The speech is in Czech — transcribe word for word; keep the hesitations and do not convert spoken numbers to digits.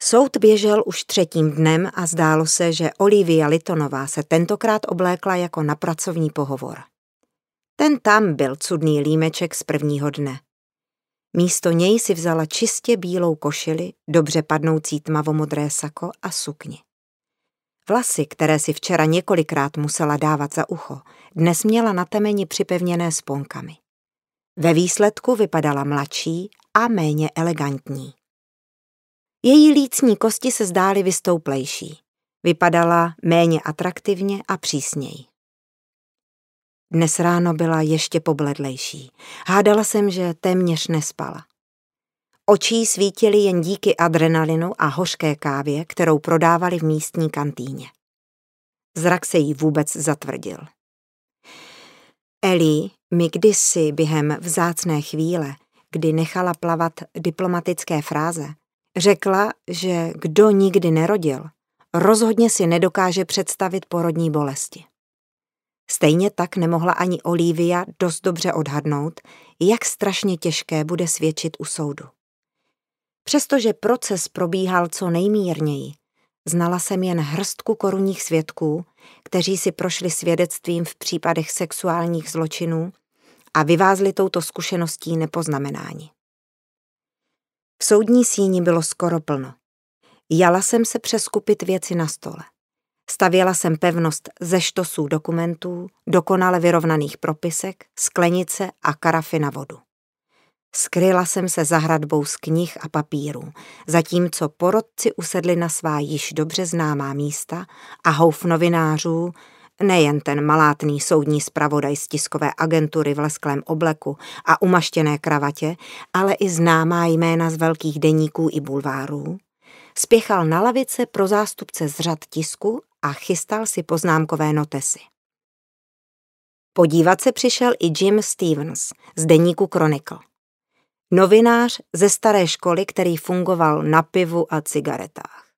Soud běžel už třetím dnem a zdálo se, že Olivia Littonová se tentokrát oblékla jako na pracovní pohovor. Ten tam byl cudný límeček z prvního dne. Místo něj si vzala čistě bílou košili, dobře padnoucí tmavomodré sako a sukni. Vlasy, které si včera několikrát musela dávat za ucho, dnes měla na temeni připevněné sponkami. Ve výsledku vypadala mladší a méně elegantní. Její lícní kosti se zdály vystouplejší. Vypadala méně atraktivně a přísněji. Dnes ráno byla ještě pobledlejší. Hádala jsem, že téměř nespala. Oči jí svítily jen díky adrenalinu a hořké kávě, kterou prodávali v místní kantýně. Zrak se jí vůbec zatvrdil. Ellie mi kdysi během vzácné chvíle, kdy nechala plavat diplomatické fráze, řekla, že kdo nikdy nerodil, rozhodně si nedokáže představit porodní bolesti. Stejně tak nemohla ani Olivia dost dobře odhadnout, jak strašně těžké bude svědčit u soudu. Přestože proces probíhal co nejmírněji, znala jsem jen hrstku korunních svědků, kteří si prošli svědectvím v případech sexuálních zločinů a vyvázli touto zkušeností nepoznamenáni. V soudní síni bylo skoro plno. Jala jsem se přeskupit věci na stole. Stavěla jsem pevnost ze štosů dokumentů, dokonale vyrovnaných propisek, sklenice a karafy na vodu. Skryla jsem se za hradbou z knih a papírů, zatímco porotci usedli na svá již dobře známá místa a houf novinářů, nejen ten malátný soudní zpravodaj z tiskové agentury v lesklém obleku a umaštěné kravatě, ale i známá jména z velkých deníků i bulvárů, spěchal na lavice pro zástupce z řad tisku a chystal si poznámkové notesy. Podívat se přišel i Jim Stevens z deníku Chronicle. Novinář ze staré školy, který fungoval na pivu a cigaretách.